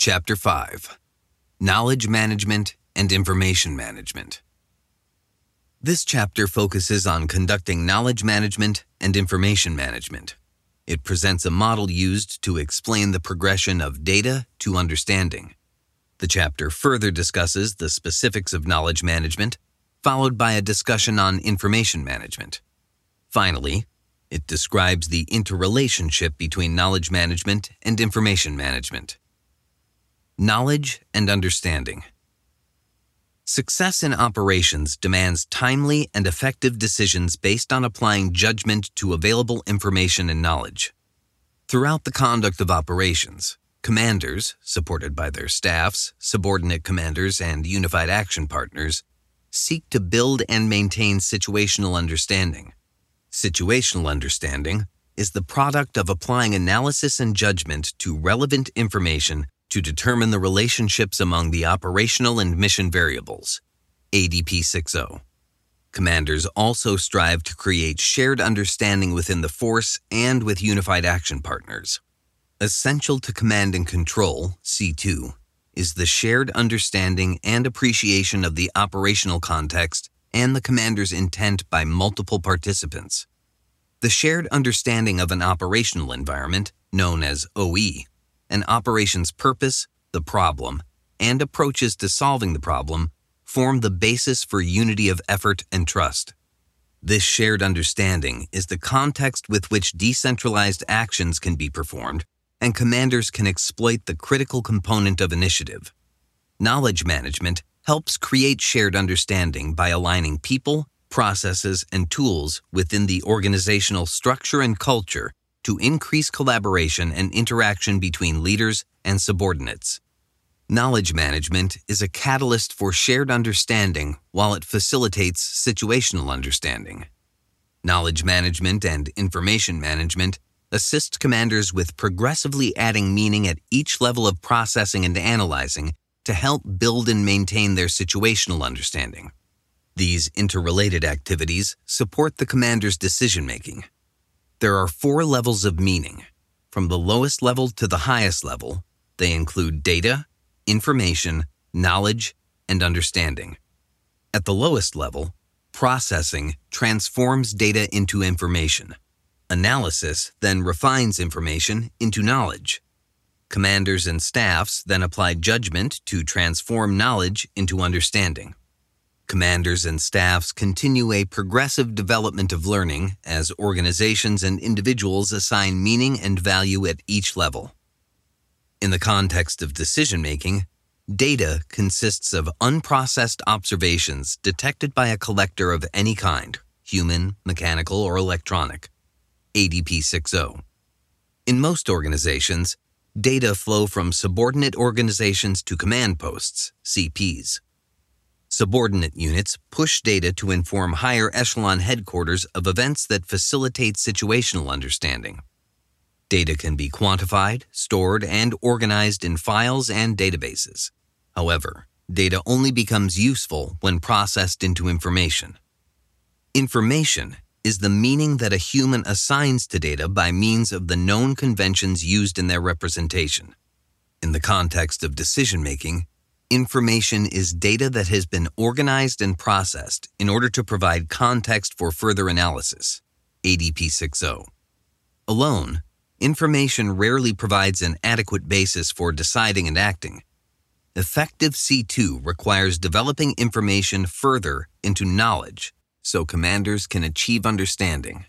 Chapter 5: Knowledge Management and Information Management. This chapter focuses on conducting knowledge management and information management. It presents a model used to explain the progression of data to understanding. The chapter further discusses the specifics of knowledge management, followed by a discussion on information management. Finally, it describes the interrelationship between knowledge management and information management. Knowledge and understanding. Success in operations demands timely and effective decisions based on applying judgment to available information and knowledge. Throughout the conduct of operations, commanders, supported by their staffs, subordinate commanders, and unified action partners, seek to build and maintain situational understanding. Situational understanding is the product of applying analysis and judgment to relevant information to determine the relationships among the operational and mission variables. ADP 6.0. Commanders also strive to create shared understanding within the force and with unified action partners. Essential to command and control, C2, is the shared understanding and appreciation of the operational context and the commander's intent by multiple participants. The shared understanding of an operational environment, known as OE, an operation's purpose, the problem, and approaches to solving the problem form the basis for unity of effort and trust. This shared understanding is the context with which decentralized actions can be performed, and commanders can exploit the critical component of initiative. Knowledge management helps create shared understanding by aligning people, processes, and tools within the organizational structure and culture to increase collaboration and interaction between leaders and subordinates. Knowledge management is a catalyst for shared understanding while it facilitates situational understanding. Knowledge management and information management assist commanders with progressively adding meaning at each level of processing and analyzing to help build and maintain their situational understanding. These interrelated activities support the commander's decision-making. There are 4 levels of meaning. From the lowest level to the highest level, they include data, information, knowledge, and understanding. At the lowest level, processing transforms data into information. Analysis then refines information into knowledge. Commanders and staffs then apply judgment to transform knowledge into understanding. Commanders and staffs continue a progressive development of learning as organizations and individuals assign meaning and value at each level. In the context of decision-making, data consists of unprocessed observations detected by a collector of any kind, human, mechanical, or electronic. ADP 6.0. In most organizations, data flow from subordinate organizations to command posts, CPs. Subordinate units push data to inform higher echelon headquarters of events that facilitate situational understanding. Data can be quantified, stored, and organized in files and databases. However, data only becomes useful when processed into information. Information is the meaning that a human assigns to data by means of the known conventions used in their representation. In the context of decision-making, information is data that has been organized and processed in order to provide context for further analysis. ADP 6.0. Alone, information rarely provides an adequate basis for deciding and acting. Effective C2 requires developing information further into knowledge so commanders can achieve understanding.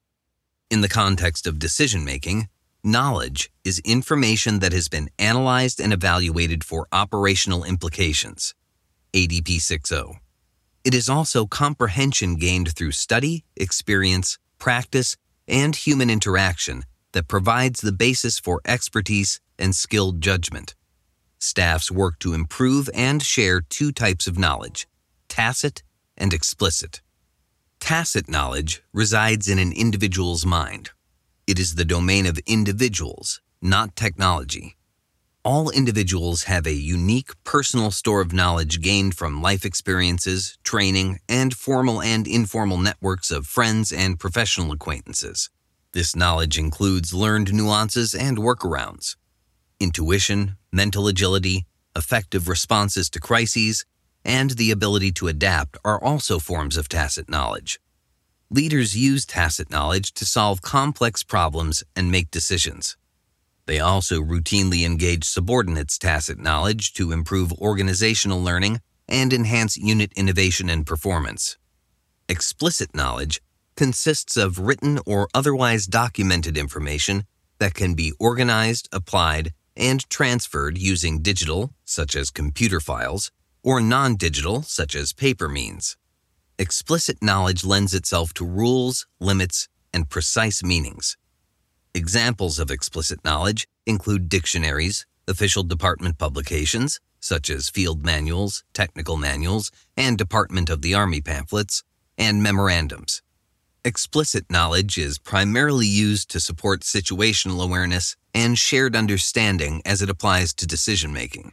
In the context of decision-making, knowledge is information that has been analyzed and evaluated for operational implications. ADP 6.0. It is also comprehension gained through study, experience, practice, and human interaction that provides the basis for expertise and skilled judgment. Staffs work to improve and share 2 types of knowledge, tacit and explicit. Tacit knowledge resides in an individual's mind. It is the domain of individuals, not technology. All individuals have a unique personal store of knowledge gained from life experiences, training, and formal and informal networks of friends and professional acquaintances. This knowledge includes learned nuances and workarounds. Intuition, mental agility, effective responses to crises, and the ability to adapt are also forms of tacit knowledge. Leaders use tacit knowledge to solve complex problems and make decisions. They also routinely engage subordinates' tacit knowledge to improve organizational learning and enhance unit innovation and performance. Explicit knowledge consists of written or otherwise documented information that can be organized, applied, and transferred using digital, such as computer files, or non-digital, such as paper means. Explicit knowledge lends itself to rules, limits, and precise meanings. Examples of explicit knowledge include dictionaries, official department publications, such as field manuals, technical manuals, and Department of the Army pamphlets, and memorandums. Explicit knowledge is primarily used to support situational awareness and shared understanding as it applies to decision-making.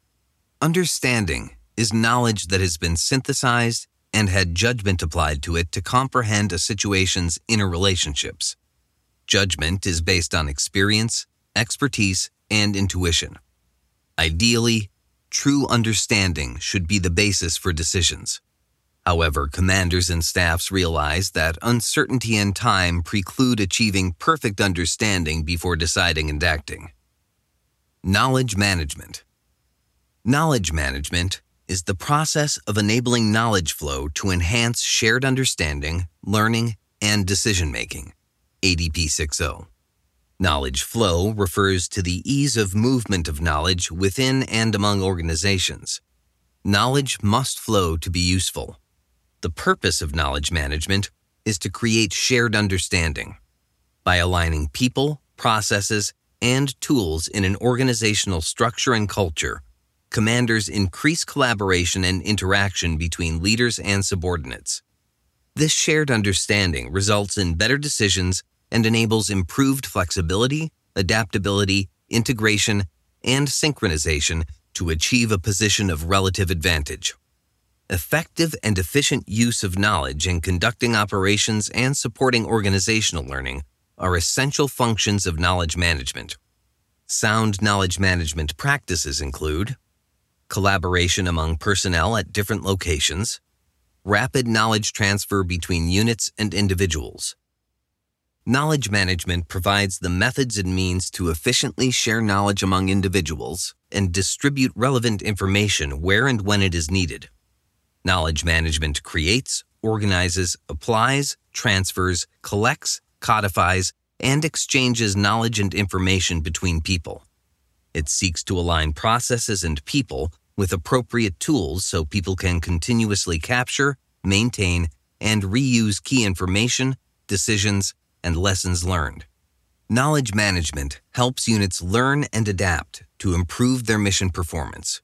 Understanding is knowledge that has been synthesized and had judgment applied to it to comprehend a situation's interrelationships. Judgment is based on experience, expertise, and intuition. Ideally, true understanding should be the basis for decisions. However, commanders and staffs realize that uncertainty and time preclude achieving perfect understanding before deciding and acting. Knowledge management. Knowledge management is the process of enabling knowledge flow to enhance shared understanding, learning, and decision-making. ADP 6.0. Knowledge flow refers to the ease of movement of knowledge within and among organizations. Knowledge must flow to be useful. The purpose of knowledge management is to create shared understanding. By aligning people, processes, and tools in an organizational structure and culture, commanders increase collaboration and interaction between leaders and subordinates. This shared understanding results in better decisions and enables improved flexibility, adaptability, integration, and synchronization to achieve a position of relative advantage. Effective and efficient use of knowledge in conducting operations and supporting organizational learning are essential functions of knowledge management. Sound knowledge management practices include collaboration among personnel at different locations, rapid knowledge transfer between units and individuals. Knowledge management provides the methods and means to efficiently share knowledge among individuals and distribute relevant information where and when it is needed. Knowledge management creates, organizes, applies, transfers, collects, codifies, and exchanges knowledge and information between people. It seeks to align processes and people with appropriate tools so people can continuously capture, maintain, and reuse key information, decisions, and lessons learned. Knowledge management helps units learn and adapt to improve their mission performance.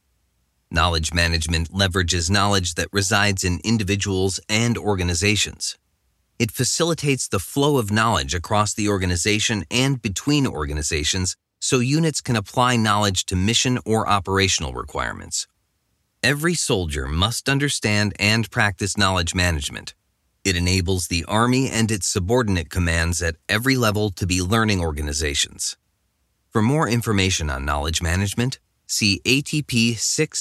Knowledge management leverages knowledge that resides in individuals and organizations. It facilitates the flow of knowledge across the organization and between organizations so units can apply knowledge to mission or operational requirements. Every soldier must understand and practice knowledge management. It enables the Army and its subordinate commands at every level to be learning organizations. For more information on knowledge management, see ATP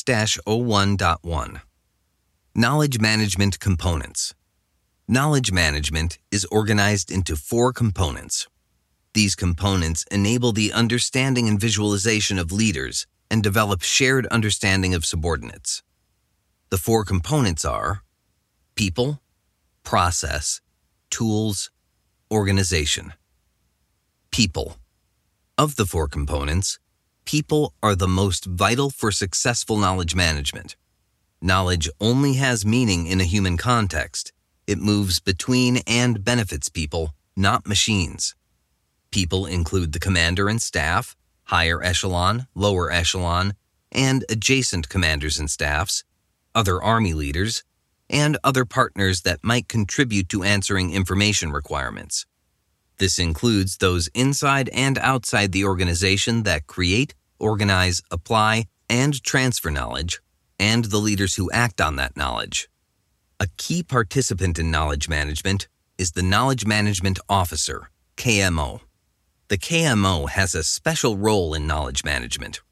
6-01.1. Knowledge management components. Knowledge management is organized into 4 components. These components enable the understanding and visualization of leaders and develop shared understanding of subordinates. The 4 components are people, process, tools, organization. People. Of the 4 components, people are the most vital for successful knowledge management. Knowledge only has meaning in a human context. It moves between and benefits people, not machines. People include the commander and staff, higher echelon, lower echelon, and adjacent commanders and staffs, other Army leaders, and other partners that might contribute to answering information requirements. This includes those inside and outside the organization that create, organize, apply, and transfer knowledge, and the leaders who act on that knowledge. A key participant in knowledge management is the Knowledge Management Officer, KMO. The KMO has a special role in knowledge management.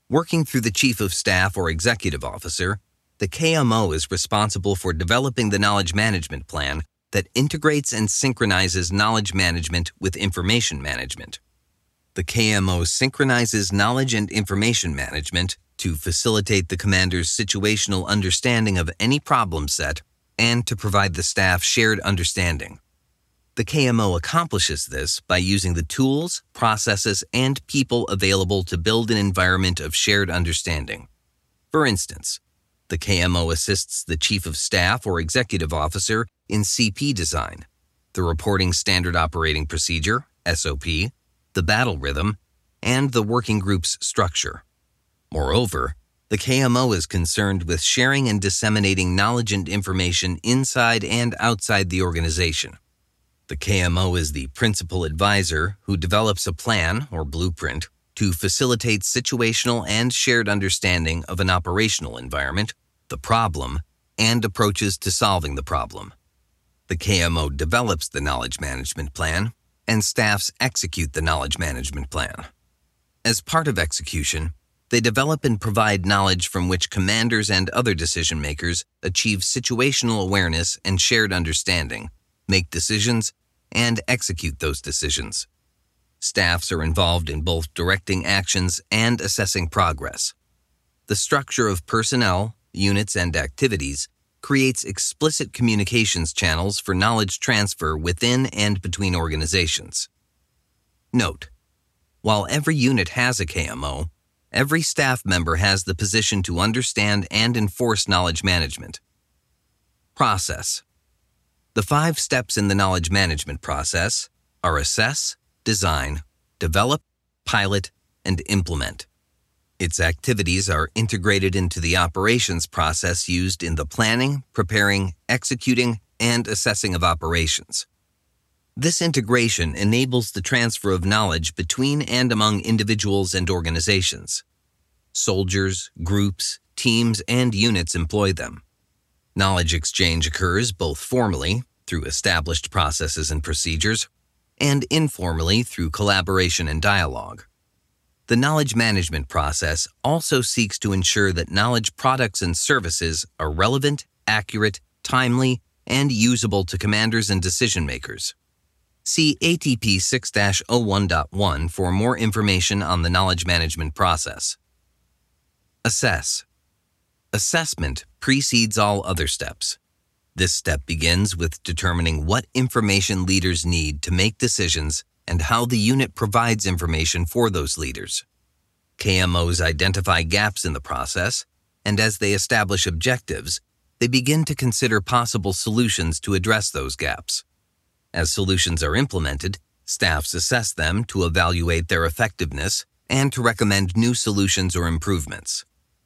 Working through the Chief of Staff or Executive Officer, the KMO is responsible for developing the knowledge management plan that integrates and synchronizes knowledge management with information management. The KMO synchronizes knowledge and information management to facilitate the commander's situational understanding of any problem set and to provide the staff shared understanding. The KMO accomplishes this by using the tools, processes, and people available to build an environment of shared understanding. For instance, the KMO assists the Chief of Staff or Executive Officer in CP design, the Reporting Standard Operating Procedure, SOP, the battle rhythm, and the working group's structure. Moreover, the KMO is concerned with sharing and disseminating knowledge and information inside and outside the organization. The KMO is the principal advisor who develops a plan or blueprint to facilitate situational and shared understanding of an operational environment, the problem, and approaches to solving the problem. The KMO develops the knowledge management plan, and staffs execute the knowledge management plan. As part of execution, they develop and provide knowledge from which commanders and other decision makers achieve situational awareness and shared understanding, make decisions, and execute those decisions. Staffs are involved in both directing actions and assessing progress. The structure of personnel, units, and activities creates explicit communications channels for knowledge transfer within and between organizations. Note: while every unit has a KMO, every staff member has the position to understand and enforce knowledge management. Process. The 5 steps in the knowledge management process are assess, design, develop, pilot, and implement. Its activities are integrated into the operations process used in the planning, preparing, executing, and assessing of operations. This integration enables the transfer of knowledge between and among individuals and organizations. Soldiers, groups, teams, and units employ them. Knowledge exchange occurs both formally, through established processes and procedures, and informally through collaboration and dialogue. The knowledge management process also seeks to ensure that knowledge products and services are relevant, accurate, timely, and usable to commanders and decision makers. See ATP 6-01.1 for more information on the knowledge management process. Assess. Assessment precedes all other steps. This step begins with determining what information leaders need to make decisions and how the unit provides information for those leaders. KMOs identify gaps in the process, and as they establish objectives, they begin to consider possible solutions to address those gaps. As solutions are implemented, staffs assess them to evaluate their effectiveness and to recommend new solutions or improvements.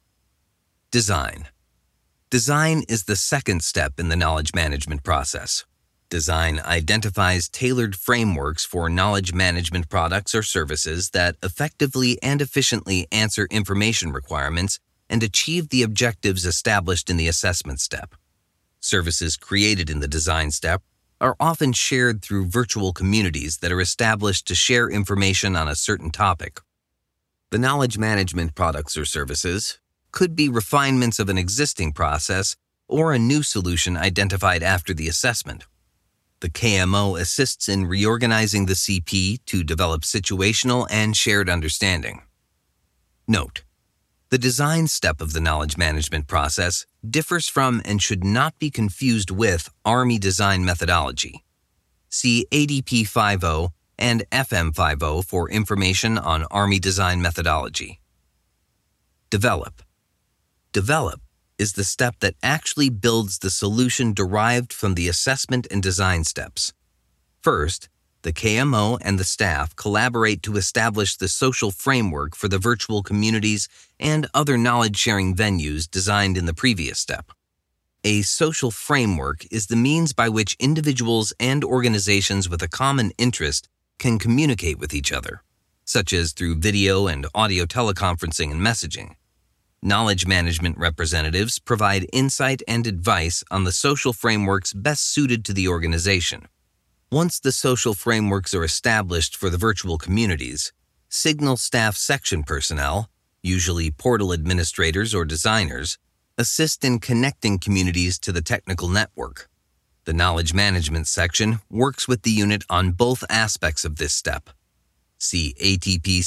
Design. Design is the second step in the knowledge management process. Design identifies tailored frameworks for knowledge management products or services that effectively and efficiently answer information requirements and achieve the objectives established in the assessment step. Services created in the design step are often shared through virtual communities that are established to share information on a certain topic. The knowledge management products or services could be refinements of an existing process or a new solution identified after the assessment. The KMO assists in reorganizing the CP to develop situational and shared understanding. Note: the design step of the knowledge management process differs from and should not be confused with Army design methodology. See ADP 50 and FM 50 for information on Army design methodology. Develop. Develop is the step that actually builds the solution derived from the assessment and design steps. First, the KMO and the staff collaborate to establish the social framework for the virtual communities and other knowledge-sharing venues designed in the previous step. A social framework is the means by which individuals and organizations with a common interest can communicate with each other, such as through video and audio teleconferencing and messaging. Knowledge management representatives provide insight and advice on the social frameworks best suited to the organization. Once the social frameworks are established for the virtual communities, Signal staff section personnel, usually portal administrators or designers, assist in connecting communities to the technical network. The Knowledge Management section works with the unit on both aspects of this step. See ATP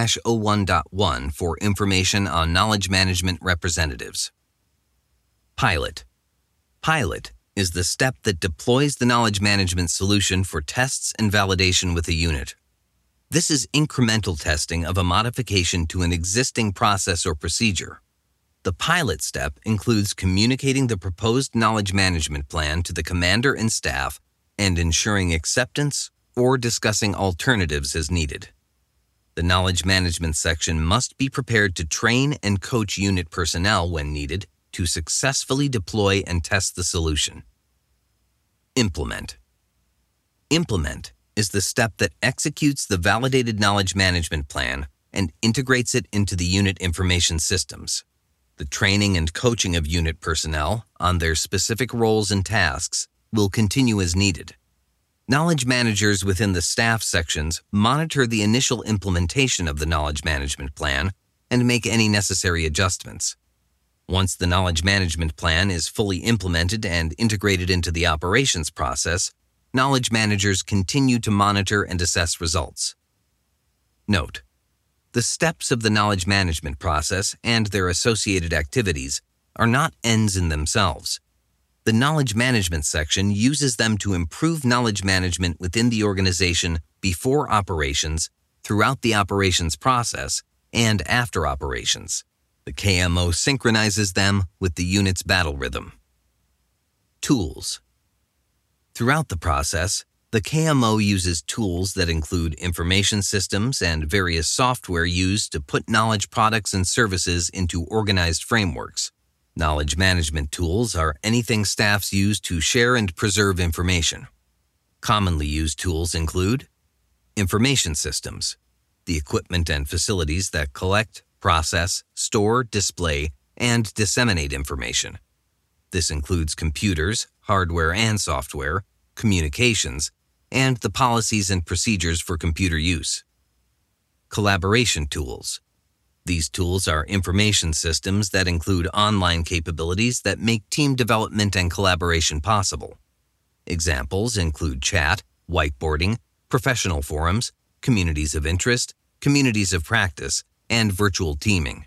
6-01.1 for information on knowledge management representatives. Pilot. Pilot is the step that deploys the knowledge management solution for tests and validation with a unit. This is incremental testing of a modification to an existing process or procedure. The pilot step includes communicating the proposed knowledge management plan to the commander and staff and ensuring acceptance or discussing alternatives as needed. The knowledge management section must be prepared to train and coach unit personnel when needed to successfully deploy and test the solution. Implement. Implement is the step that executes the validated knowledge management plan and integrates it into the unit information systems. The training and coaching of unit personnel on their specific roles and tasks will continue as needed. Knowledge managers within the staff sections monitor the initial implementation of the knowledge management plan and make any necessary adjustments. Once the knowledge management plan is fully implemented and integrated into the operations process, knowledge managers continue to monitor and assess results. Note: the steps of the knowledge management process and their associated activities are not ends in themselves. The knowledge management section uses them to improve knowledge management within the organization before operations, throughout the operations process, and after operations. The KMO synchronizes them with the unit's battle rhythm. Tools. Throughout the process, the KMO uses tools that include information systems and various software used to put knowledge products and services into organized frameworks. Knowledge management tools are anything staffs use to share and preserve information. Commonly used tools include information systems, the equipment and facilities that collect, process, store, display, and disseminate information. This includes computers, hardware and software, communications, and the policies and procedures for computer use. Collaboration tools. These tools are information systems that include online capabilities that make team development and collaboration possible. Examples include chat, whiteboarding, professional forums, communities of interest, communities of practice, and virtual teaming.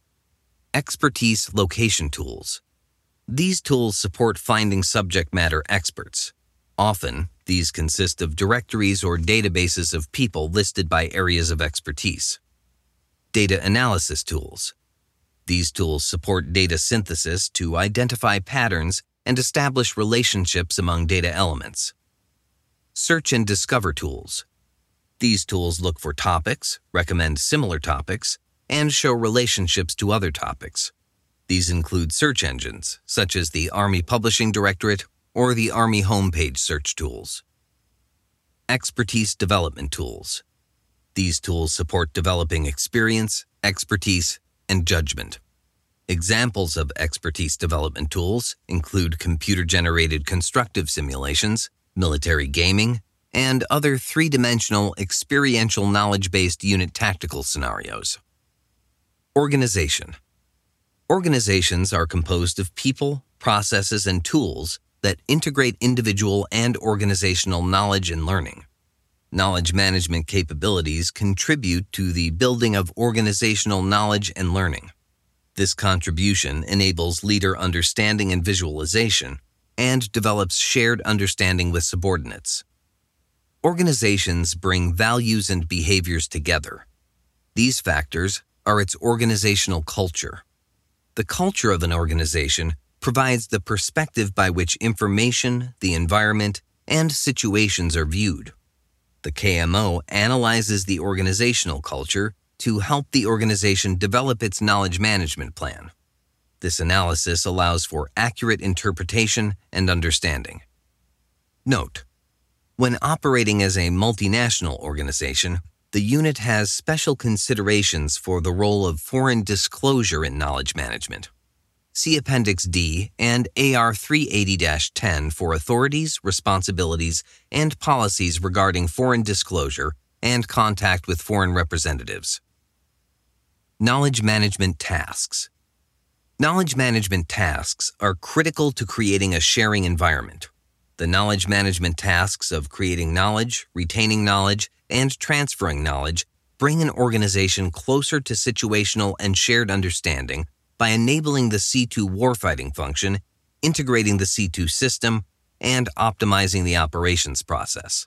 Expertise location tools. These tools support finding subject matter experts. Often, these consist of directories or databases of people listed by areas of expertise. Data analysis tools. These tools support data synthesis to identify patterns and establish relationships among data elements. Search and discover tools. These tools look for topics, recommend similar topics, and show relationships to other topics. These include search engines, such as the Army Publishing Directorate or the Army homepage search tools. Expertise development tools. These tools support developing experience, expertise, and judgment. Examples of expertise development tools include computer-generated constructive simulations, military gaming, and other three-dimensional experiential knowledge-based unit tactical scenarios. Organization. Organizations are composed of people, processes, and tools that integrate individual and organizational knowledge and learning. Knowledge management capabilities contribute to the building of organizational knowledge and learning. This contribution enables leader understanding and visualization and develops shared understanding with subordinates. Organizations bring values and behaviors together. These factors are its organizational culture. The culture of an organization provides the perspective by which information, the environment, and situations are viewed. The KMO analyzes the organizational culture to help the organization develop its knowledge management plan. This analysis allows for accurate interpretation and understanding. Note: when operating as a multinational organization, the unit has special considerations for the role of foreign disclosure in knowledge management. See Appendix D and AR 380-10 for authorities, responsibilities, and policies regarding foreign disclosure and contact with foreign representatives. Knowledge management tasks. Knowledge management tasks are critical to creating a sharing environment. The knowledge management tasks of creating knowledge, retaining knowledge, and transferring knowledge bring an organization closer to situational and shared understanding by enabling the C2 warfighting function, integrating the C2 system, and optimizing the operations process.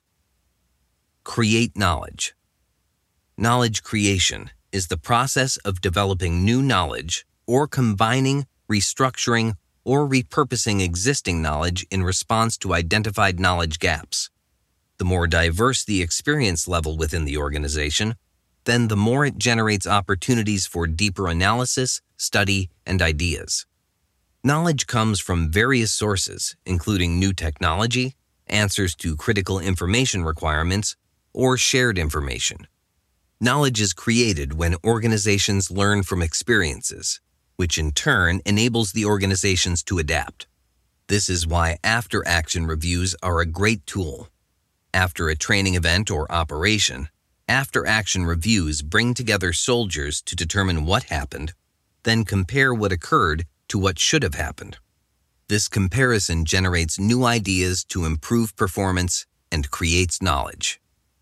Create knowledge. Knowledge creation is the process of developing new knowledge or combining, restructuring, or repurposing existing knowledge in response to identified knowledge gaps. The more diverse the experience level within the organization, then the more it generates opportunities for deeper analysis, study, and ideas. Knowledge comes from various sources, including new technology, answers to critical information requirements, or shared information. Knowledge is created when organizations learn from experiences, which in turn enables the organizations to adapt. This is why after-action reviews are a great tool. After a training event or operation, after-action reviews bring together soldiers to determine what happened, then compare what occurred to what should have happened. This comparison generates new ideas to improve performance and creates knowledge.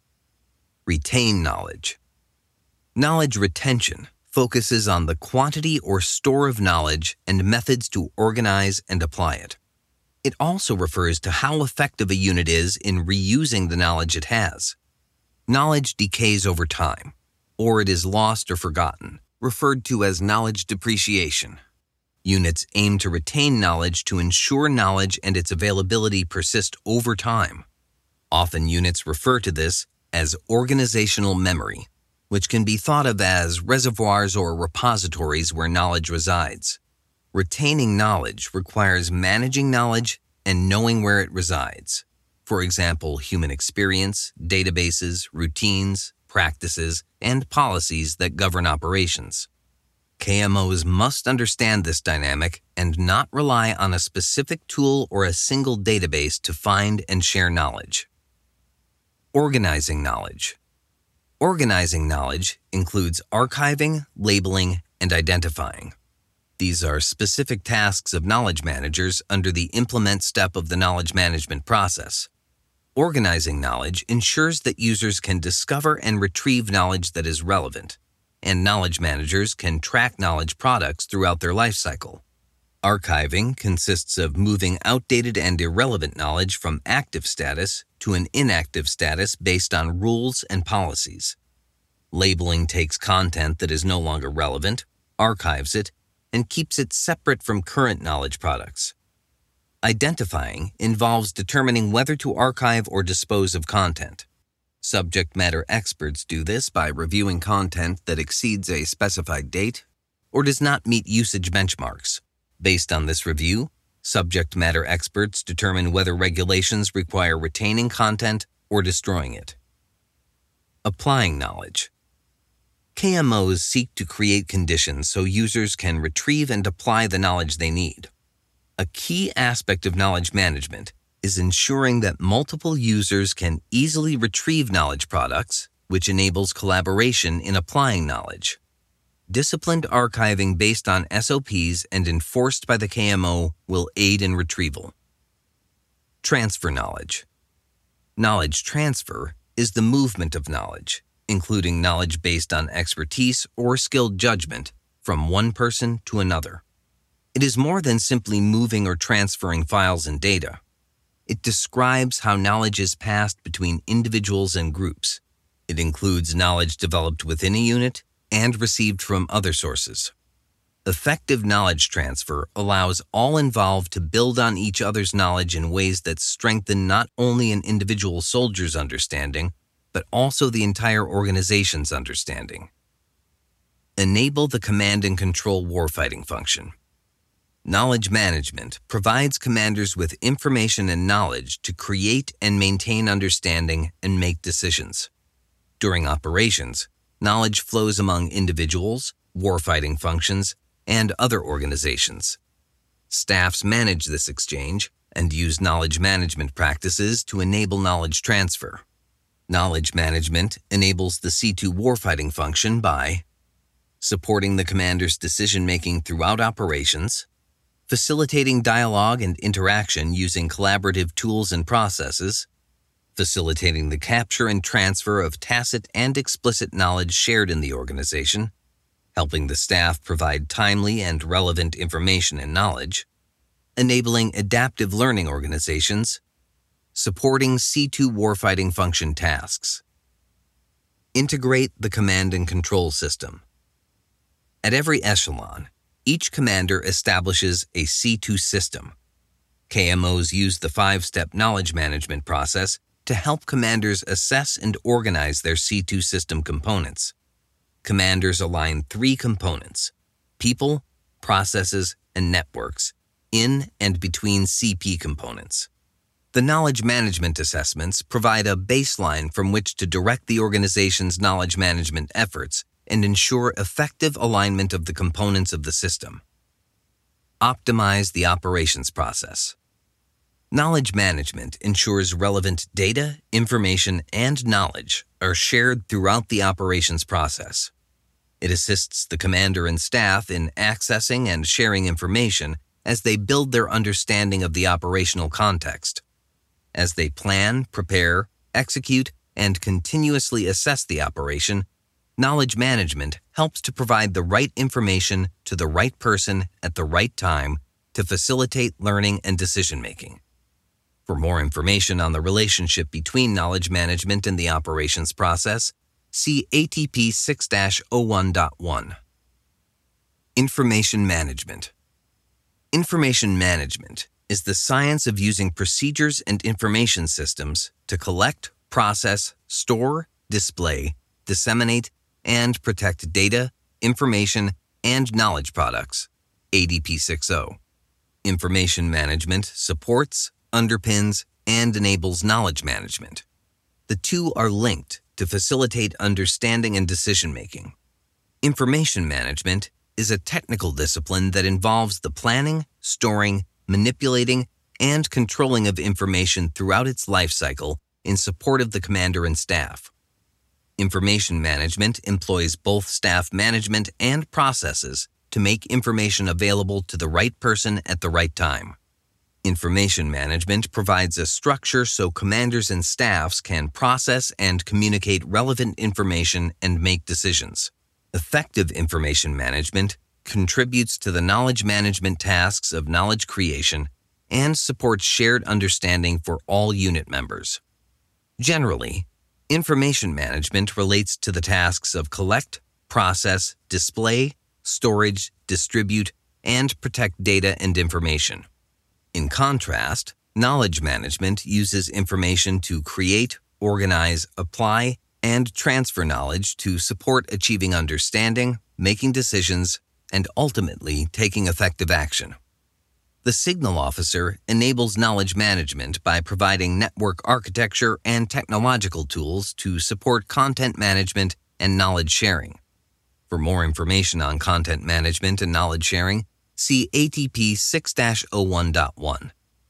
Retain knowledge. Knowledge retention focuses on the quantity or store of knowledge and methods to organize and apply it. It also refers to how effective a unit is in reusing the knowledge it has. Knowledge decays over time, or it is lost or forgotten, referred to as knowledge depreciation. Units aim to retain knowledge to ensure knowledge and its availability persist over time. Often units refer to this as organizational memory, which can be thought of as reservoirs or repositories where knowledge resides. Retaining knowledge requires managing knowledge and knowing where it resides. For example, human experience, databases, routines, practices, and policies that govern operations. KMOs must understand this dynamic and not rely on a specific tool or a single database to find and share knowledge. Organizing knowledge. Organizing knowledge includes archiving, labeling, and identifying. These are specific tasks of knowledge managers under the implement step of the knowledge management process. Organizing knowledge ensures that users can discover and retrieve knowledge that is relevant, and knowledge managers can track knowledge products throughout their lifecycle. Archiving consists of moving outdated and irrelevant knowledge from active status to an inactive status based on rules and policies. Labeling takes content that is no longer relevant, archives it, and keeps it separate from current knowledge products. Identifying involves determining whether to archive or dispose of content. Subject matter experts do this by reviewing content that exceeds a specified date or does not meet usage benchmarks. Based on this review, subject matter experts determine whether regulations require retaining content or destroying it. Applying knowledge. KMOs seek to create conditions so users can retrieve and apply the knowledge they need. A key aspect of knowledge management is ensuring that multiple users can easily retrieve knowledge products, which enables collaboration in applying knowledge. Disciplined archiving based on SOPs and enforced by the KMO will aid in retrieval. Transfer knowledge. Knowledge transfer is the movement of knowledge, including knowledge based on expertise or skilled judgment, from one person to another. It is more than simply moving or transferring files and data. It describes how knowledge is passed between individuals and groups. It includes knowledge developed within a unit and received from other sources. Effective knowledge transfer allows all involved to build on each other's knowledge in ways that strengthen not only an individual soldier's understanding, but also the entire organization's understanding. Enable the command and control warfighting function. Knowledge management provides commanders with information and knowledge to create and maintain understanding and make decisions. During operations, knowledge flows among individuals, warfighting functions, and other organizations. Staffs manage this exchange and use knowledge management practices to enable knowledge transfer. Knowledge management enables the C2 warfighting function by supporting the commander's decision-making throughout operations, facilitating dialogue and interaction using collaborative tools and processes, facilitating the capture and transfer of tacit and explicit knowledge shared in the organization, helping the staff provide timely and relevant information and knowledge, enabling adaptive learning organizations, supporting C2 warfighting function tasks. Integrate the command and control system. At every echelon, each commander establishes a C2 system. KMOs use the 5-step knowledge management process to help commanders assess and organize their C2 system components. Commanders align 3 components: people, processes, and networks, in and between CP components. The knowledge management assessments provide a baseline from which to direct the organization's knowledge management efforts and ensure effective alignment of the components of the system. Optimize the operations process. Knowledge management ensures relevant data, information, and knowledge are shared throughout the operations process. It assists the commander and staff in accessing and sharing information as they build their understanding of the operational context. As they plan, prepare, execute, and continuously assess the operation, knowledge management helps to provide the right information to the right person at the right time to facilitate learning and decision-making. For more information on the relationship between knowledge management and the operations process, see ATP 6-01.1. Information management. Information management is the science of using procedures and information systems to collect, process, store, display, disseminate, and protect data, information, and knowledge products, ADP 6.0. Information management supports, underpins, and enables knowledge management. The two are linked to facilitate understanding and decision-making. Information management is a technical discipline that involves the planning, storing, manipulating, and controlling of information throughout its life cycle in support of the commander and staff. Information management employs both staff management and processes to make information available to the right person at the right time. Information management provides a structure so commanders and staffs can process and communicate relevant information and make decisions. Effective information management contributes to the knowledge management tasks of knowledge creation and supports shared understanding for all unit members. Generally, information management relates to the tasks of collect, process, display, storage, distribute, and protect data and information. In contrast, knowledge management uses information to create, organize, apply, and transfer knowledge to support achieving understanding, making decisions, and ultimately taking effective action. The signal officer enables knowledge management by providing network architecture and technological tools to support content management and knowledge sharing. For more information on content management and knowledge sharing, see ATP 6-01.1.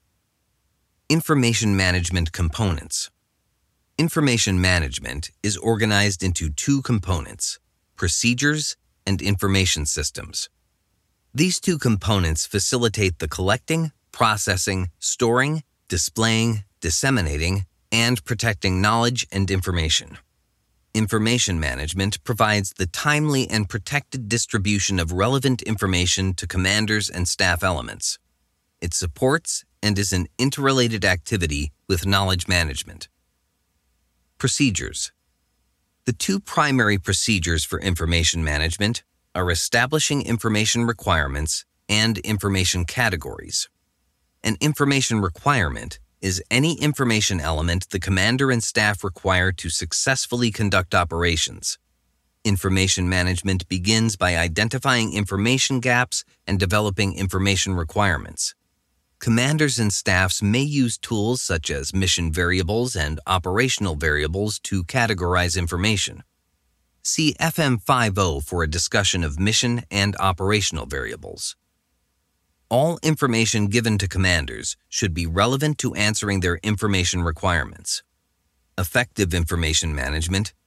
Information management components. Information management is organized into 2 components: procedures and information systems. These 2 components facilitate the collecting, processing, storing, displaying, disseminating, and protecting knowledge and information. Information management provides the timely and protected distribution of relevant information to commanders and staff elements. It supports and is an interrelated activity with knowledge management. Procedures. The 2 primary procedures for information management are establishing information requirements and information categories. An information requirement is any information element the commander and staff require to successfully conduct operations. Information management begins by identifying information gaps and developing information requirements. Commanders and staffs may use tools such as mission variables and operational variables to categorize information. See FM 50 for a discussion of mission and operational variables. All information given to commanders should be relevant to answering their information requirements. Effective information management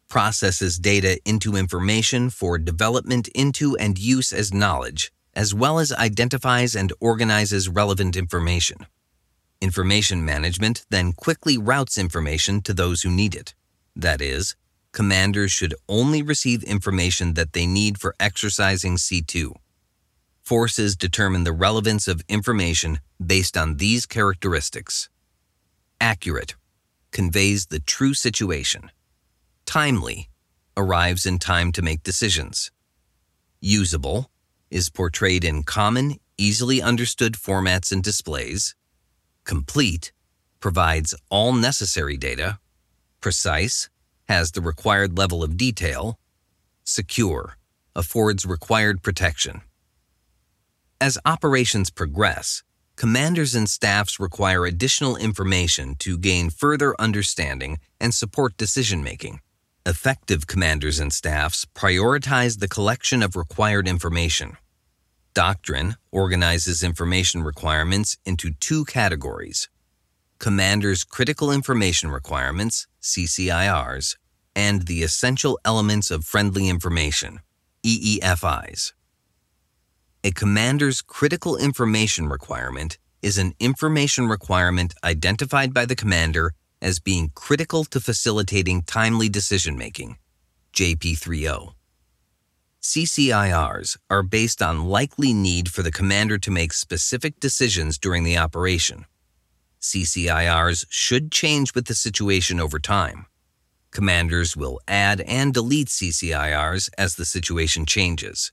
processes data into information for development into and use as knowledge, as well as identifies and organizes relevant information. Information management then quickly routes information to those who need it. That is, commanders should only receive information that they need for exercising C2. Forces determine the relevance of information based on these characteristics. Accurate, conveys the true situation. Timely, arrives in time to make decisions. Usable, is portrayed in common, easily understood formats and displays. Complete, provides all necessary data. Precise, has the required level of detail. Secure, affords required protection. As operations progress, commanders and staffs require additional information to gain further understanding and support decision-making. Effective commanders and staffs prioritize the collection of required information. Doctrine organizes information requirements into two categories: Commanders' Critical Information Requirements, CCIRs, and the Essential Elements of Friendly Information, EEFIs. A commander's critical information requirement is an information requirement identified by the commander as being critical to facilitating timely decision-making, JP30. CCIRs are based on likely need for the commander to make specific decisions during the operation. CCIRs should change with the situation over time. Commanders will add and delete CCIRs as the situation changes.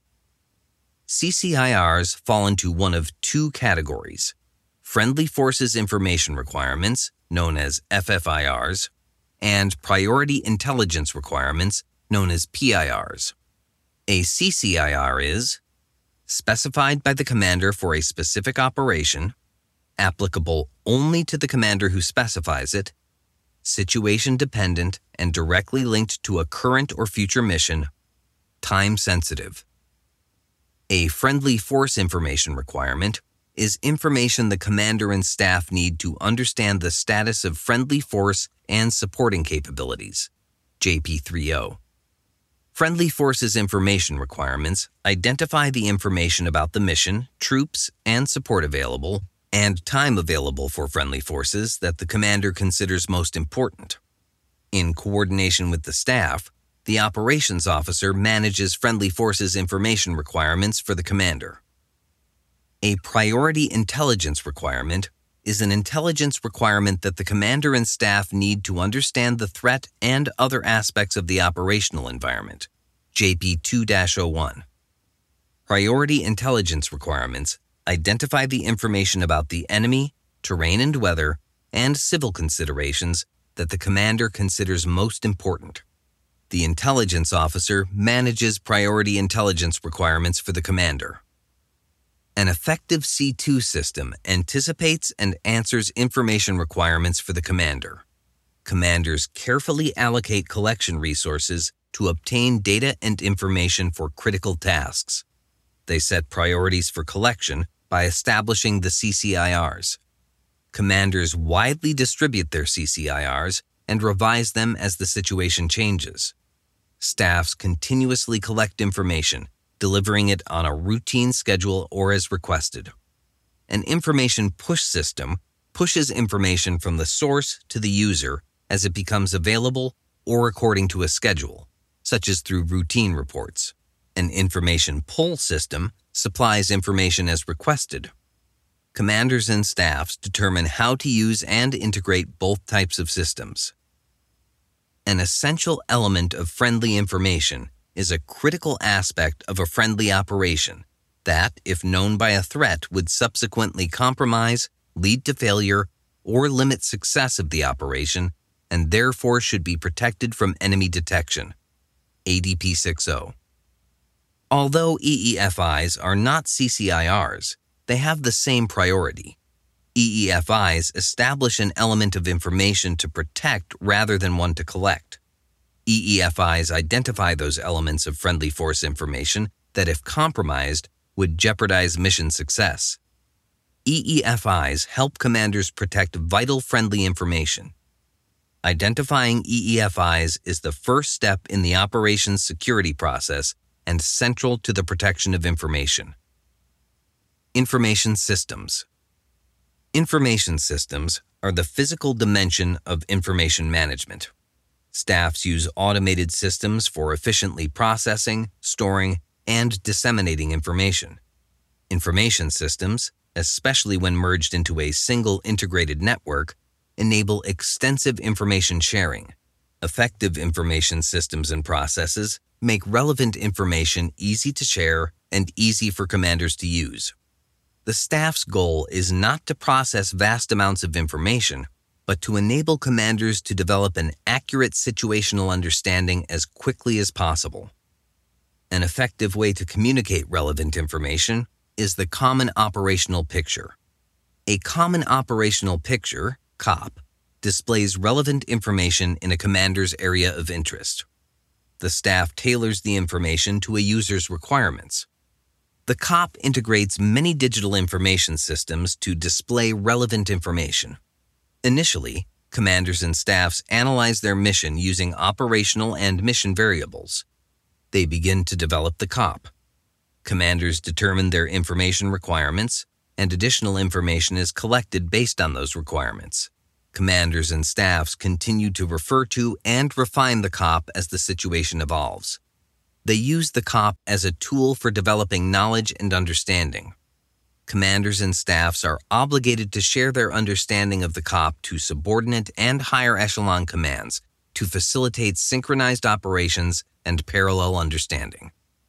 CCIRs fall into one of two categories: Friendly Forces Information Requirements, known as FFIRs, and Priority Intelligence Requirements, known as PIRs. A CCIR is specified by the commander for a specific operation, applicable only to the commander who specifies it, situation-dependent and directly linked to a current or future mission, time-sensitive. A Friendly Force Information Requirement is information the commander and staff need to understand the status of friendly force and supporting capabilities, JP30. Friendly Forces Information Requirements identify the information about the mission, troops, and support available, and time available for friendly forces that the commander considers most important. In coordination with the staff, the operations officer manages Friendly Forces Information Requirements for the commander. A Priority Intelligence Requirement is an intelligence requirement that the commander and staff need to understand the threat and other aspects of the operational environment, JP2-01. Priority Intelligence Requirements identify the information about the enemy, terrain and weather, and civil considerations that the commander considers most important. The intelligence officer manages priority intelligence requirements for the commander. An effective C2 system anticipates and answers information requirements for the commander. Commanders carefully allocate collection resources to obtain data and information for critical tasks. They set priorities for collection by establishing the CCIRs. Commanders widely distribute their CCIRs and revise them as the situation changes. Staffs continuously collect information, delivering it on a routine schedule or as requested. An information push system pushes information from the source to the user as it becomes available or according to a schedule, such as through routine reports. An information pull system supplies information as requested. Commanders and staffs determine how to use and integrate both types of systems. An essential element of friendly information is a critical aspect of a friendly operation that, if known by a threat, would subsequently compromise, lead to failure, or limit success of the operation, and therefore should be protected from enemy detection. ADP 60. Although EEFIs are not CCIRs, they have the same priority. EEFIs establish an element of information to protect rather than one to collect. EEFIs identify those elements of friendly force information that, if compromised, would jeopardize mission success. EEFIs help commanders protect vital friendly information. Identifying EEFIs is the first step in the operations security process and central to the protection of information. Information systems. Information systems are the physical dimension of information management. Staffs use automated systems for efficiently processing, storing, and disseminating information. Information systems, especially when merged into a single integrated network, enable extensive information sharing. Effective information systems and processes make relevant information easy to share and easy for commanders to use. The staff's goal is not to process vast amounts of information, but to enable commanders to develop an accurate situational understanding as quickly as possible. An effective way to communicate relevant information is the Common Operational Picture. A Common Operational Picture, COP, displays relevant information in a commander's area of interest. The staff tailors the information to a user's requirements. The COP integrates many digital information systems to display relevant information. Initially, commanders and staffs analyze their mission using operational and mission variables. They begin to develop the COP. Commanders determine their information requirements, and additional information is collected based on those requirements. Commanders and staffs continue to refer to and refine the COP as the situation evolves. They use the COP as a tool for developing knowledge and understanding. Commanders and staffs are obligated to share their understanding of the COP to subordinate and higher echelon commands to facilitate synchronized operations and parallel understanding.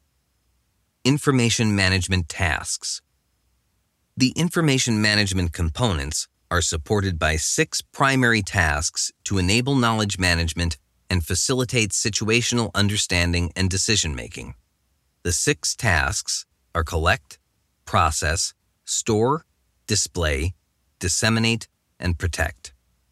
Information management tasks. The information management components are supported by 6 primary tasks to enable knowledge management and facilitate situational understanding and decision-making. The 6 tasks are collect, process, store, display, disseminate, and protect.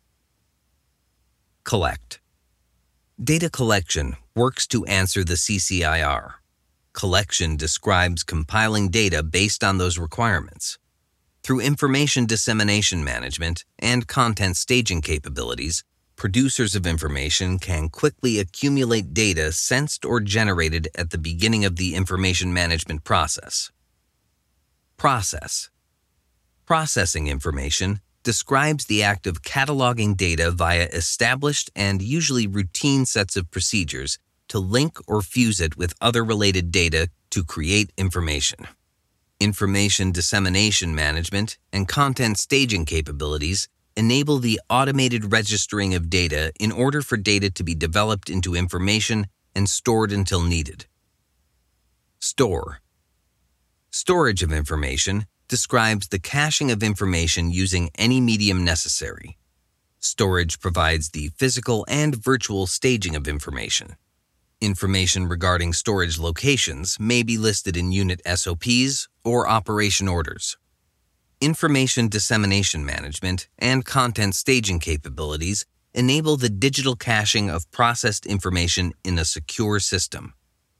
Collect. Data collection works to answer the CCIR. Collection describes compiling data based on those requirements. Through information dissemination management and content staging capabilities, producers of information can quickly accumulate data sensed or generated at the beginning of the information management process. Process. Processing information describes the act of cataloging data via established and usually routine sets of procedures to link or fuse it with other related data to create information. Information dissemination management and content staging capabilities enable the automated registering of data in order for data to be developed into information and stored until needed. Store. Storage of information describes the caching of information using any medium necessary. Storage provides the physical and virtual staging of information. Information regarding storage locations may be listed in unit SOPs or operation orders. Information dissemination management and content staging capabilities enable the digital caching of processed information in a secure system.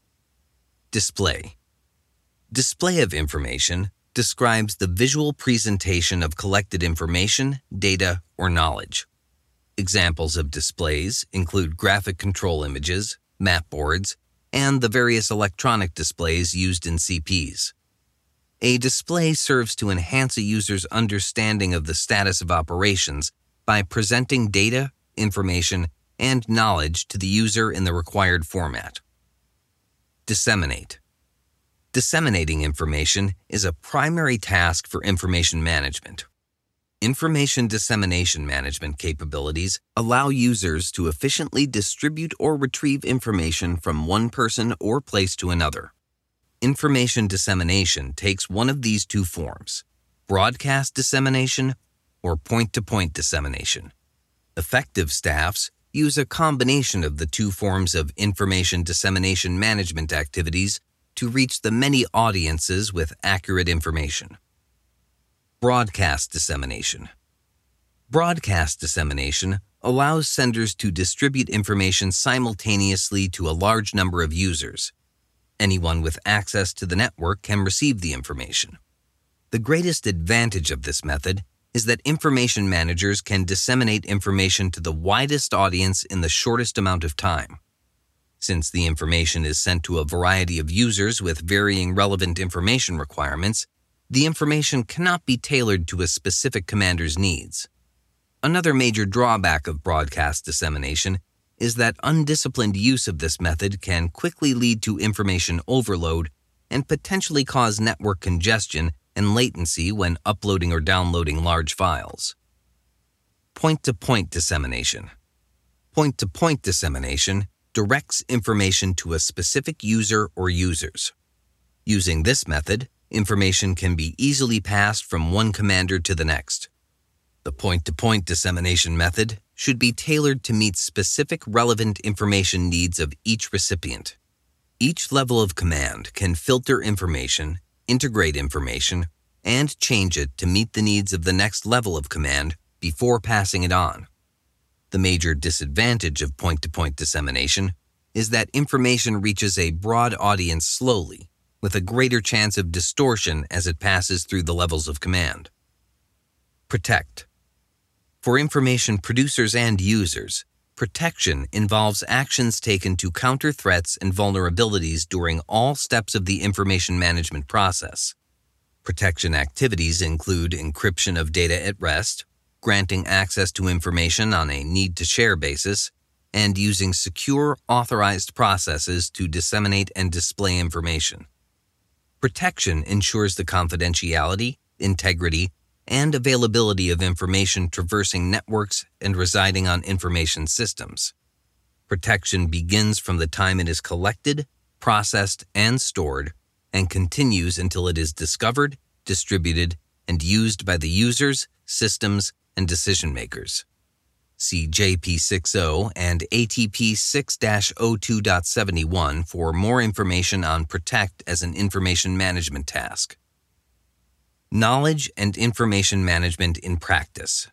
Display. Display of information describes the visual presentation of collected information, data, or knowledge. Examples of displays include graphic control images, map boards, and the various electronic displays used in CPs. A display serves to enhance a user's understanding of the status of operations by presenting data, information, and knowledge to the user in the required format. Disseminate. Disseminating information is a primary task for information management. Information dissemination management capabilities allow users to efficiently distribute or retrieve information from one person or place to another. Information dissemination takes one of these 2 forms: broadcast dissemination or point-to-point dissemination. Effective staffs use a combination of the 2 forms of information dissemination management activities to reach the many audiences with accurate information. Broadcast dissemination. Broadcast dissemination allows senders to distribute information simultaneously to a large number of users. Anyone with access to the network can receive the information. The greatest advantage of this method is that information managers can disseminate information to the widest audience in the shortest amount of time. Since the information is sent to a variety of users with varying relevant information requirements, the information cannot be tailored to a specific commander's needs. Another major drawback of broadcast dissemination is that undisciplined use of this method can quickly lead to information overload and potentially cause network congestion and latency when uploading or downloading large files. Point-to-point dissemination. Point-to-point dissemination directs information to a specific user or users. Using this method, information can be easily passed from one commander to the next. The point-to-point dissemination method should be tailored to meet specific relevant information needs of each recipient. Each level of command can filter information, integrate information, and change it to meet the needs of the next level of command before passing it on. The major disadvantage of point-to-point dissemination is that information reaches a broad audience slowly, with a greater chance of distortion as it passes through the levels of command. Protect. For information producers and users, protection involves actions taken to counter threats and vulnerabilities during all steps of the information management process. Protection activities include encryption of data at rest, granting access to information on a need-to-share basis, and using secure, authorized processes to disseminate and display information. Protection ensures the confidentiality, integrity, and availability of information traversing networks and residing on information systems. Protection begins from the time it is collected, processed, and stored, and continues until it is discovered, distributed, and used by the users, systems, and decision-makers. See JP60 and ATP 6-02.71 for more information on Protect as an information management task. Knowledge and information management in practice.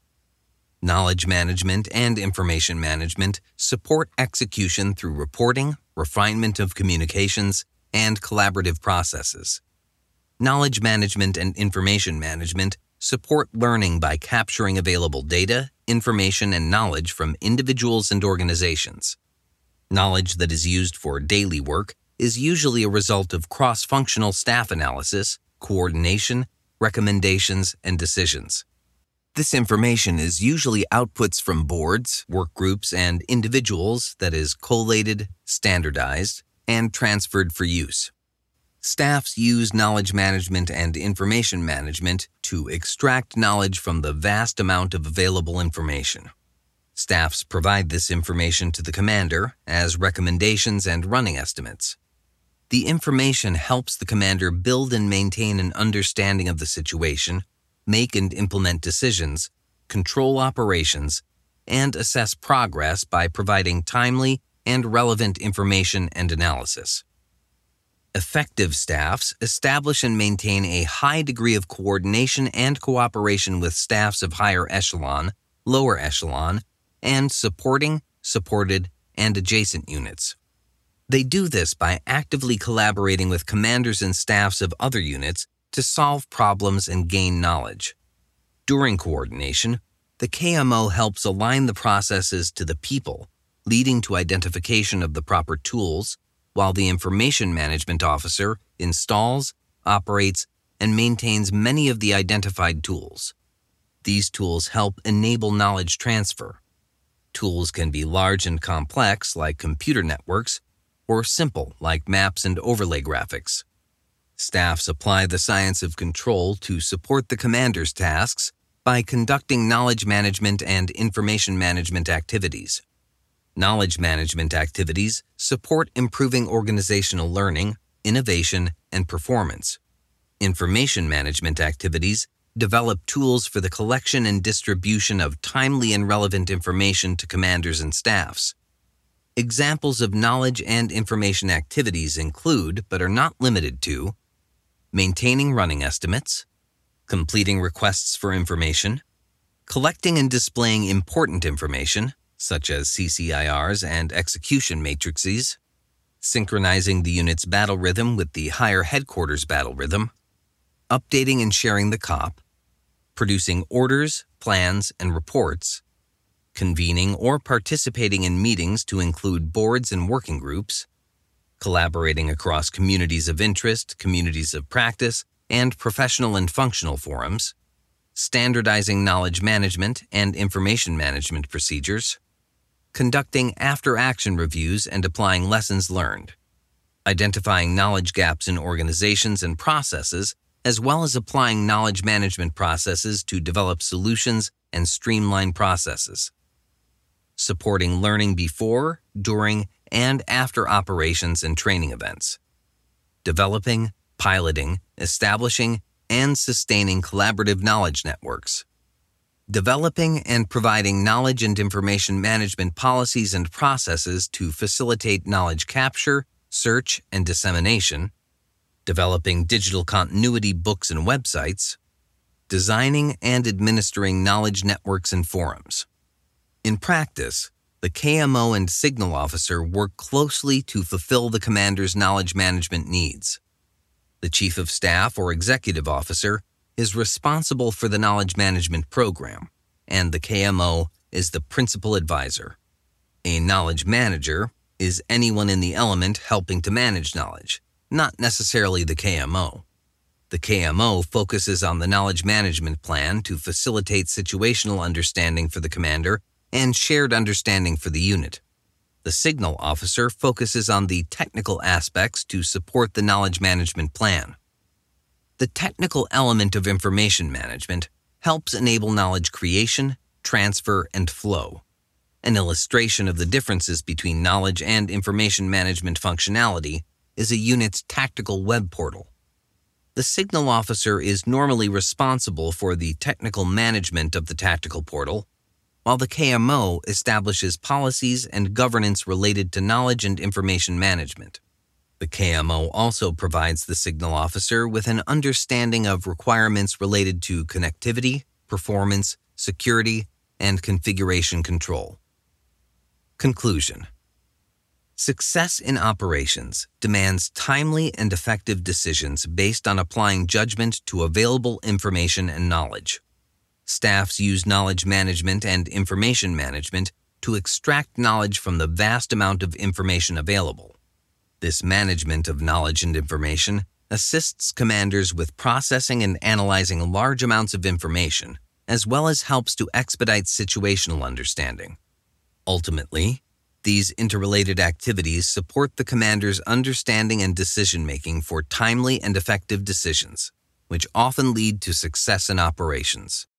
Knowledge management and information management support execution through reporting, refinement of communications, and collaborative processes. Knowledge management and information management support learning by capturing available data, information, and knowledge from individuals and organizations. Knowledge that is used for daily work is usually a result of cross-functional staff analysis, coordination, recommendations, and decisions. This information is usually outputs from boards, work groups, and individuals that is collated, standardized, and transferred for use. Staffs use knowledge management and information management to extract knowledge from the vast amount of available information. Staffs provide this information to the commander as recommendations and running estimates. The information helps the commander build and maintain an understanding of the situation, make and implement decisions, control operations, and assess progress by providing timely and relevant information and analysis. Effective staffs establish and maintain a high degree of coordination and cooperation with staffs of higher echelon, lower echelon, and supporting, supported, and adjacent units. They do this by actively collaborating with commanders and staffs of other units to solve problems and gain knowledge. During coordination, the KMO helps align the processes to the people, leading to identification of the proper tools, while the information management officer installs, operates, and maintains many of the identified tools. These tools help enable knowledge transfer. Tools can be large and complex, like computer networks, or simple, like maps and overlay graphics. Staffs apply the science of control to support the commander's tasks by conducting knowledge management and information management activities. Knowledge management activities support improving organizational learning, innovation, and performance. Information management activities develop tools for the collection and distribution of timely and relevant information to commanders and staffs. Examples of knowledge and information activities include, but are not limited to, maintaining running estimates, completing requests for information, collecting and displaying important information, such as CCIRs and execution matrices, synchronizing the unit's battle rhythm with the higher headquarters battle rhythm, updating and sharing the COP, producing orders, plans, and reports, convening or participating in meetings to include boards and working groups, collaborating across communities of interest, communities of practice, and professional and functional forums, standardizing knowledge management and information management procedures, conducting after-action reviews and applying lessons learned, identifying knowledge gaps in organizations and processes, as well as applying knowledge management processes to develop solutions and streamline processes, supporting learning before, during, and after operations and training events, developing, piloting, establishing, and sustaining collaborative knowledge networks, developing and providing knowledge and information management policies and processes to facilitate knowledge capture, search, and dissemination, developing digital continuity books and websites, designing and administering knowledge networks and forums. In practice, the KMO and Signal Officer work closely to fulfill the commander's knowledge management needs. The Chief of Staff or Executive Officer is responsible for the knowledge management program, and the KMO is the principal advisor. A knowledge manager is anyone in the element helping to manage knowledge, not necessarily the KMO. The KMO focuses on the knowledge management plan to facilitate situational understanding for the commander and shared understanding for the unit. The Signal Officer focuses on the technical aspects to support the knowledge management plan. The technical element of information management helps enable knowledge creation, transfer, and flow. An illustration of the differences between knowledge and information management functionality is a unit's tactical web portal. The Signal Officer is normally responsible for the technical management of the tactical portal, while the KMO establishes policies and governance related to knowledge and information management. The KMO also provides the Signal Officer with an understanding of requirements related to connectivity, performance, security, and configuration control. Conclusion. Success in operations demands timely and effective decisions based on applying judgment to available information and knowledge. Staffs use knowledge management and information management to extract knowledge from the vast amount of information available. This management of knowledge and information assists commanders with processing and analyzing large amounts of information, as well as helps to expedite situational understanding. Ultimately, these interrelated activities support the commander's understanding and decision-making for timely and effective decisions, which often lead to success in operations.